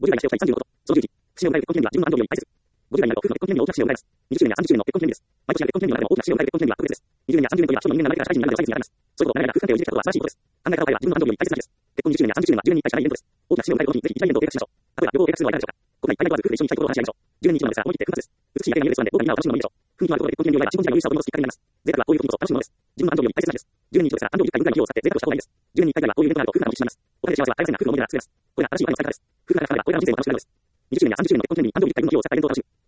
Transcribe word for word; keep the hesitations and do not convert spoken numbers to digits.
ごじゅう代がしておきたいさんじゅうのこと。そのじゅういち、節目を迎える結婚記念日は自分の安藤より大切。ごじゅう代になると夫婦の結婚記念日の大きな節目を迎えます。にじゅっしゅうねんやさんじゅっしゅうねんの結婚記念日です。毎年やる結婚記念日の中でも大きな節目を迎える結婚記念日は特別です。にじゅうねんやさんじゅうねんといえば人の人間が生まれてから社会人になるまでの歳月にあたります。そういうことを長い間夫婦関係を維持できたことは素晴らしいことです。考え方を変えれば自分の安藤より大切な日です。結婚にじゅうねんやさんじゅっしゅうねんはじゅうねんにいっかいしかないイベントです。大きな節目を迎えるときにぜひ一大イベントを計画しましょう。例えば旅行を計画するのはいかがでしょうか。国内海外問わず夫婦で一緒に行きたいところを話し合いましょう。じゅうねんに一度なんですが、思い切ってふたつです。美しい夜景が見えるレストランでどうかみんなを楽しむのを見ましょう。雰囲気のあるところで結婚記念日を祝い、自分自身の優位さを取り戻すきっかけになります。贅沢はこういう時こそ楽しむものです。自分の安藤より大切な日です。じゅうねんに一度ですが、安藤をいっかい分ぐらい費用を使って贅沢をした方がいいです。じゅうねんにいっかいぐらいはこういうイベントがあると夫婦が一致します。お金で幸せは大切な夫婦の思い出が作れます。これが正しいお金の使い方です。夫婦が仲が悪いがこれからの人生を楽しめるためです。にじゅっしゅうねんやさんじゅっしゅうねんの結婚記念日に安藤よりいっかい分の費用を使ったイベントを楽しむ。